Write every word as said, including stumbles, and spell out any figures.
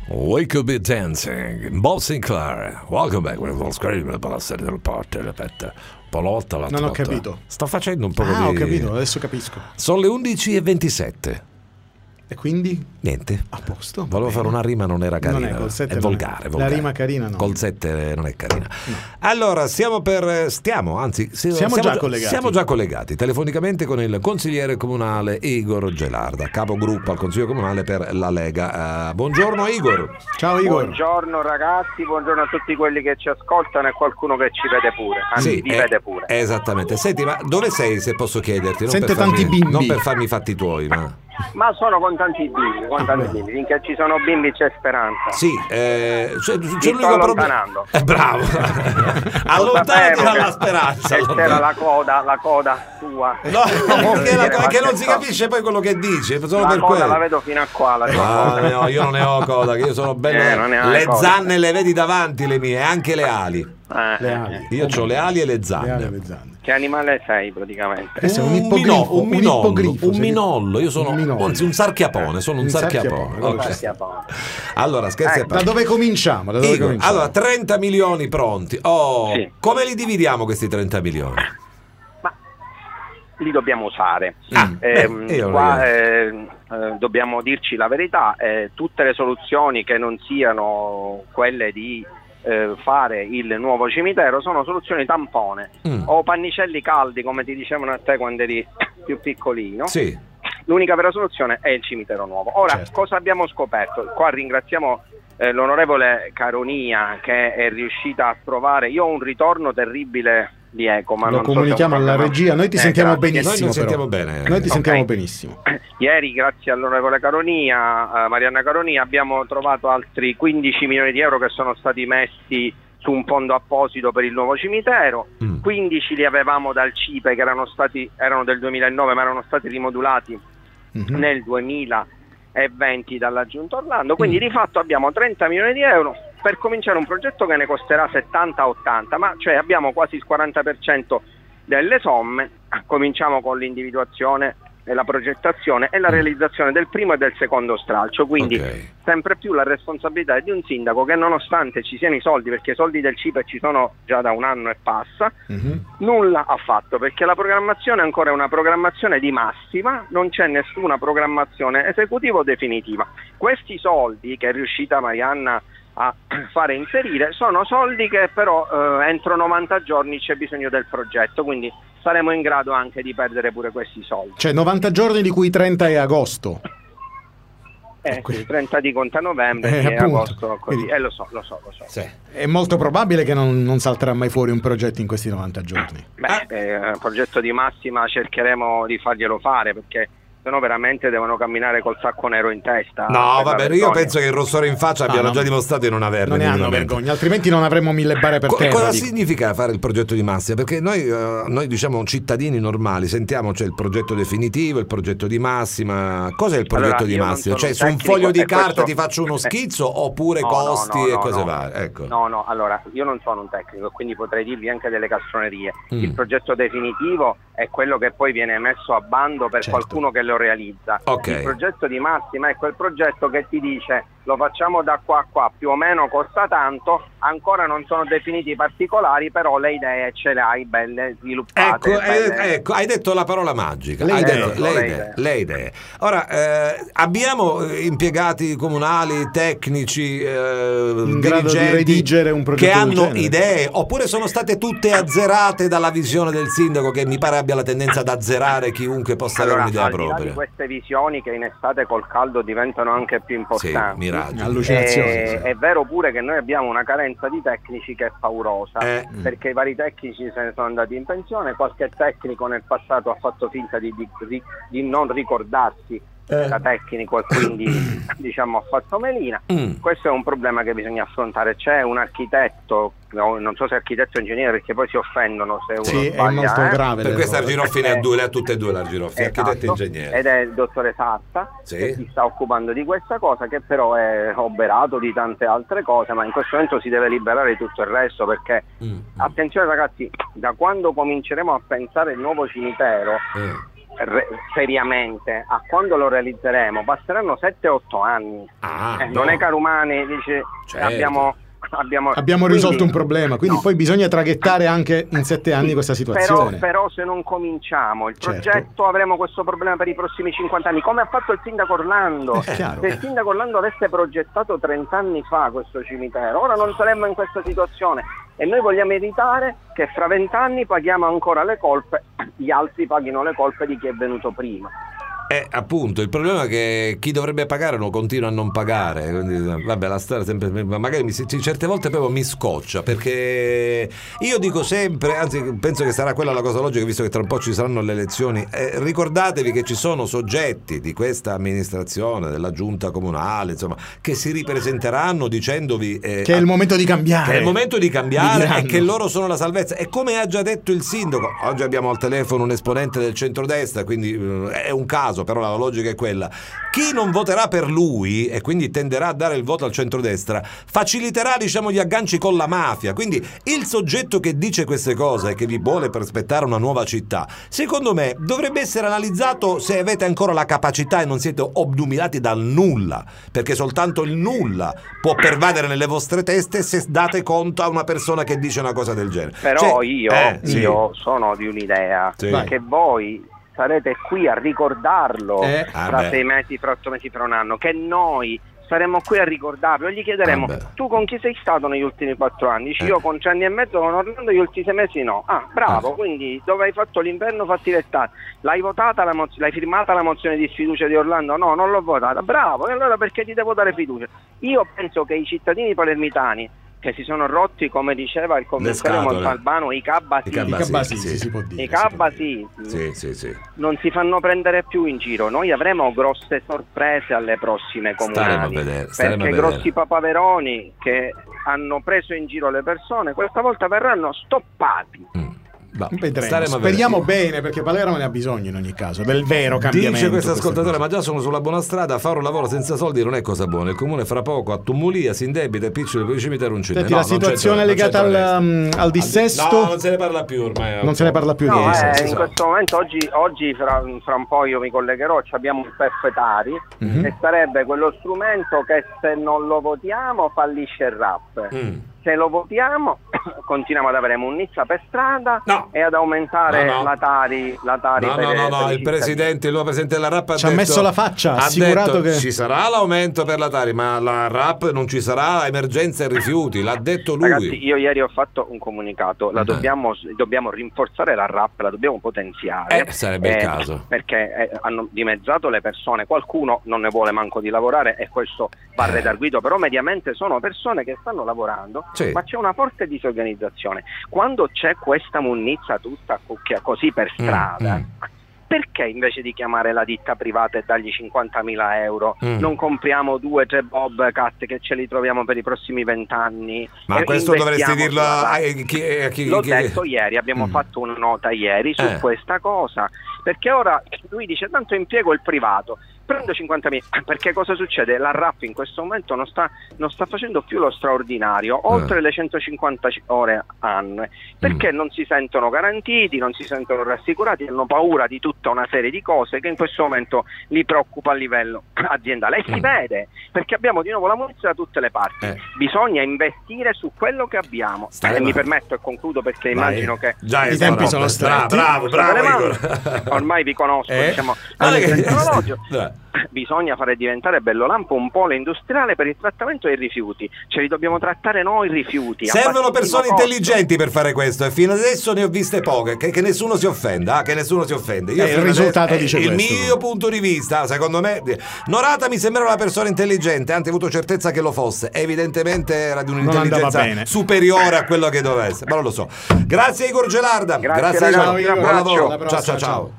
We could be dancing. Bob Sinclair. Welcome back. We'll scream about the parte, repete. Polotta, la Non ho capito. Sto facendo un po' ah, di... Ah, ho capito, adesso capisco. Sono le undici e ventisette. E quindi? Niente. A posto. Volevo fare una rima, non era carina. Non è, col sette è volgare, è. volgare. La rima carina no. Col sette non è carina. No. Allora, siamo per... Stiamo, anzi... Siamo, siamo già già collegati. Siamo già collegati telefonicamente con il consigliere comunale Igor Gelarda, capogruppo al Consiglio Comunale per la Lega. Uh, buongiorno Igor. Ciao Igor. Buongiorno ragazzi, buongiorno a tutti quelli che ci ascoltano e qualcuno che ci vede pure. Anzi, sì, vi eh, vede pure. Esattamente. Senti, ma dove sei, se posso chiederti? Non Sente per farmi, tanti bimbi. Non per farmi i fatti tuoi, ma... Ma sono con tanti bimbi, con tanti Ah, bimbi. Finché ci sono bimbi c'è speranza. Sì, eh, c'è, c'è Mi l'unico sto problema. allontanando. Eh, bravo. Allontanati dalla speranza. E c'era la coda, la coda tua. No, perché, la, perché non si capisce poi quello che dice. Solo la per coda quello. la vedo fino a qua. La Ah, no, io non ne ho coda, che io sono bello. Eh, non ne hai le coda. zanne le vedi davanti, le mie, anche le ali. Eh, Le ali. Io ho le ali e le zanne. Le ali e le zanne. Che animale sei praticamente? Eh, sei un un, ippogrifo, mino- un un minollo, ippogrifo, un sei- minollo, io sono un minollo. anzi un sarchiapone, sono un, Un sarchiapone. sarchiapone, Ok. quello Sarchiapone. Allora, scherzi a Ecco. Da parte. dove cominciamo? Da dove Igor, cominciamo? allora trenta milioni pronti. Oh, Sì. come li dividiamo questi trenta milioni? Ma li dobbiamo usare. Ah, Ehm, beh, io- qua io- eh, eh, dobbiamo dirci la verità, eh, tutte le soluzioni che non siano quelle di eh, fare il nuovo cimitero sono soluzioni tampone Mm. o pannicelli caldi, come ti dicevano a te quando eri più piccolino. Sì. L'unica vera soluzione è il cimitero nuovo. Ora, Certo. cosa abbiamo scoperto? Qua ringraziamo eh, l'onorevole Caronia che è riuscita a trovare. Io ho un ritorno terribile di eco, ma Lo non so se è un comunichiamo alla problema. regia, noi ti Eh, sentiamo grazie. benissimo. Noi non però. sentiamo bene. Noi ti Ok. sentiamo benissimo. Ieri, grazie all'onorevole Caronia, eh, Marianna Caronia, abbiamo trovato altri quindici milioni di euro che sono stati messi su un fondo apposito per il nuovo cimitero. Mm. quindici li avevamo dal CIPE che erano stati erano del duemilanove ma erano stati rimodulati Mhm. nel duemilaventi dalla Giunta Orlando, quindi Mm. di fatto abbiamo trenta milioni di euro per cominciare un progetto che ne costerà settanta ottanta, ma cioè abbiamo quasi il quaranta per cento delle somme. Cominciamo con l'individuazione e la progettazione e la realizzazione del primo e del secondo stralcio, quindi Ok. sempre più la responsabilità è di un sindaco che, nonostante ci siano i soldi, perché i soldi del CIPE ci sono già da un anno e passa, Mhm. nulla ha fatto, perché la programmazione è ancora una programmazione di massima, non c'è nessuna programmazione esecutiva o definitiva. Questi soldi che è riuscita Marianna a fare inserire sono soldi che però eh, entro novanta giorni c'è bisogno del progetto, quindi saremo in grado anche di perdere pure questi soldi. Cioè novanta giorni di cui trenta è agosto. Eh, qui- sì, trenta di conta novembre, Eh, sì, appunto. agosto, così. Quindi- Eh, lo so, lo so, lo so. Sì. È molto probabile che non, non salterà mai fuori un progetto in questi novanta giorni. Beh, eh, progetto di massima cercheremo di farglielo fare, perché sennò veramente devono camminare col sacco nero in testa. No, per la vabbè, io vergogna. penso che il rossore in faccia No, abbiano no. già dimostrato di non averne. Non ne hanno minimamente. vergogna, altrimenti non avremmo mille bare per Co- terra. cosa dico. significa fare il progetto di massima? Perché noi, eh, noi diciamo cittadini normali sentiamo c'è il progetto definitivo, il progetto di massima. Cos'è il progetto Allora, di io non massima? sono Cioè su un tecnico, foglio di e carta questo- ti faccio uno eh, schizzo oppure no, costi no, no, e no, cose no. varie? Ecco. No, no, allora io non sono un tecnico, quindi potrei dirvi anche delle castronerie. Mm. Il progetto definitivo è quello che poi viene messo a bando per Certo. qualcuno che lo realizza. Ok. Il progetto di massima è quel progetto che ti dice lo facciamo da qua a qua, più o meno costa tanto, ancora non sono definiti i particolari, però le idee ce le hai belle sviluppate. Ecco, belle- eh, ecco, hai detto la parola magica. Le hai idee. detto le Le idee, idee. le idee. Ora, eh, abbiamo eh, impiegati comunali, tecnici, eh, In grado di dirigenti redigere un progetto che del hanno genere. idee, oppure sono state tutte azzerate dalla visione del sindaco, che mi pare abbia la tendenza ad azzerare chiunque possa Allora, avere un'idea al di là propria. di queste visioni che in estate col caldo diventano anche più Sì, importanti, miraggi. Allucinazioni. Eh, sì. è vero pure che noi abbiamo una carenza di tecnici che è paurosa, Eh. perché i vari tecnici se ne sono andati in pensione, qualche tecnico nel passato ha fatto finta di, di- di- di non ricordarsi Eh. da tecnico e quindi diciamo ha fatto melina. Mm. Questo è un problema che bisogna affrontare. C'è un architetto, no, non so se architetto o ingegnere, perché poi si offendono se uno Sì, è sbaglia, molto eh. grave. Per questo l'errore. Argiroffi ne ha Eh. due, le ha tutte e due l'Argiroffi, architetto e Esatto. ingegnere. Ed è il dottore Satta Sì. che si sta occupando di questa cosa, che però è oberato di tante altre cose, ma in questo momento si deve liberare di tutto il resto, perché Mm. attenzione ragazzi, da quando cominceremo a pensare il nuovo cimitero Eh. re- seriamente a quando lo realizzeremo basteranno sette otto anni. Ah, eh, no. Non è Carumani dice Certo. abbiamo Abbiamo, Abbiamo quindi, risolto un problema, quindi no. poi bisogna traghettare anche in sette anni questa situazione. Però, però se non cominciamo il Certo. progetto avremo questo problema per i prossimi cinquanta anni, come ha fatto il sindaco Orlando. È chiaro. Se il sindaco Orlando avesse progettato trenta anni fa questo cimitero, ora non saremmo in questa situazione, e noi vogliamo evitare che fra vent'anni paghiamo ancora le colpe, gli altri paghino le colpe di chi è venuto prima. Eh, appunto, il problema è che chi dovrebbe pagare lo continua a non pagare. Quindi, vabbè, la storia sempre, magari mi, certe volte proprio mi scoccia, perché io dico sempre, anzi penso che sarà quella la cosa logica, visto che tra un po' ci saranno le elezioni, eh, ricordatevi che ci sono soggetti di questa amministrazione, della giunta comunale, insomma, che si ripresenteranno dicendovi eh, che è il momento di cambiare. Che è il momento di cambiare Mi e che loro sono la salvezza. E come ha già detto il sindaco, oggi abbiamo al telefono un esponente del centrodestra, quindi eh, è un caso, però la logica è quella: chi non voterà per lui e quindi tenderà a dare il voto al centrodestra faciliterà, diciamo, gli agganci con la mafia. Quindi il soggetto che dice queste cose e che vi vuole prospettare una nuova città, secondo me dovrebbe essere analizzato se avete ancora la capacità e non siete obnubilati dal nulla, perché soltanto il nulla può pervadere nelle vostre teste se date conto a una persona che dice una cosa del genere. Però Cioè, io, eh, sì. io sono di un'idea Sì. che voi sarete qui a ricordarlo Eh. Ah, fra beh. sei mesi, fra otto mesi, fra un anno, che noi saremo qui a ricordarlo. Gli chiederemo: Ah, beh. tu con chi sei stato negli ultimi quattro anni? Dici, Eh. io con tre anni e mezzo con Orlando, gli ultimi sei mesi no. Ah, bravo, Ah. quindi dove hai fatto l'inverno fatti l'estate? L'hai votata la mozione, l'hai firmata la mozione di sfiducia di Orlando? No, non l'ho votata. Bravo, e allora perché ti devo dare fiducia? Io penso che i cittadini palermitani che si sono rotti, come diceva il commissario scatole. Montalbano, i cabasi, I cabasi. I cabasi, sì, sì, sì. si può dire. i cabasi Sì, sì, sì. non si fanno prendere più in giro. Noi avremo grosse sorprese alle prossime Staremo a comunali, vedere, staremo perché a vedere. grossi papaveroni che hanno preso in giro le persone questa volta verranno stoppati. Mm. Va, Vedremo. staremo a Speriamo vedere. bene, perché Palermo ne ha bisogno in ogni caso del vero cambiamento. Dice questo queste ascoltatore: cose. ma già sono sulla buona strada, fare un lavoro senza soldi non è cosa buona. Il comune fra poco attumulia, si indebita e piccia il cimitero un cimitero. Senti, la situazione legata al, um, al dissesto, No, non se ne parla più ormai. non se ne parla più No, di eh, dissesto. in questo momento oggi, oggi fra, fra un po' io mi collegherò, ci abbiamo il P F Tari, Mhm. che sarebbe quello strumento che se non lo votiamo fallisce il rap. Mm. Se lo votiamo continuiamo ad avere munnizza per strada No. e ad aumentare No, no. la Tari, la tari No, per, no, no, per no, i il cittadini. presidente, il nuovo presidente della R A P ha Ci ha detto, messo la faccia, ha ha assicurato detto, che- ci sarà l'aumento per la Tari, ma la R A P non ci sarà, emergenza e rifiuti, l'ha detto lui. Ragazzi, io ieri ho fatto un comunicato, la Eh. dobbiamo, dobbiamo rinforzare la R A P, la dobbiamo potenziare. Eh, sarebbe il caso. Perché eh, hanno dimezzato le persone, qualcuno non ne vuole manco di lavorare e questo va Eh. redarguito, però mediamente sono persone che stanno lavorando, Sì. ma c'è una forte disorganizzazione. Quando c'è questa munnizza tutta co- che- così per Mm, strada, mm. perché invece di chiamare la ditta privata e dargli cinquantamila euro Mm. non compriamo due, tre Bobcat che ce li troviamo per i prossimi vent'anni? Ma e questo dovresti investiamo dirlo sulla a, R A P? a chi, a chi- L'ho chi- detto ieri, abbiamo Mm. fatto una nota ieri su Eh. questa cosa, perché ora lui dice tanto impiego il privato, prendo cinquantamila, perché cosa succede? La R A P in questo momento non sta, non sta facendo più lo straordinario, oltre Eh. le centocinquanta c- ore annue, perché Mm. non si sentono garantiti, non si sentono rassicurati, hanno paura di tutta una serie di cose che in questo momento li preoccupa a livello aziendale. E si Mm. vede, perché abbiamo di nuovo la munizia da tutte le parti. Eh. Bisogna investire su quello che abbiamo. Staremo- E mi permetto e concludo perché Vai. immagino che Già I è tempi stato- sono stretti. Bravo, bravo, Delle bravo, mani. Igor. Ormai vi conosco, Eh? diciamo, Guarda anche che- il tecnologico. Dai. Bisogna fare diventare Bellolampo un polo industriale per il trattamento dei rifiuti. Ce li dobbiamo trattare noi i rifiuti. a Servono bassissimo persone costo. intelligenti per fare questo e fino adesso ne ho viste poche, che, che nessuno si offenda, ah, che nessuno si offende. Io Eh, il fino risultato adesso- dice il questo. mio punto di vista, secondo me, Norata mi sembra una persona intelligente, anzi ho avuto certezza che lo fosse, evidentemente era di Non andava un'intelligenza bene. superiore a quello che dovesse, ma non lo so. Grazie Igor Gelarda, Grazie, ragazzi, Igor. un Buon abbraccio. lavoro. Alla Ciao prossima, ciao ciao. ciao.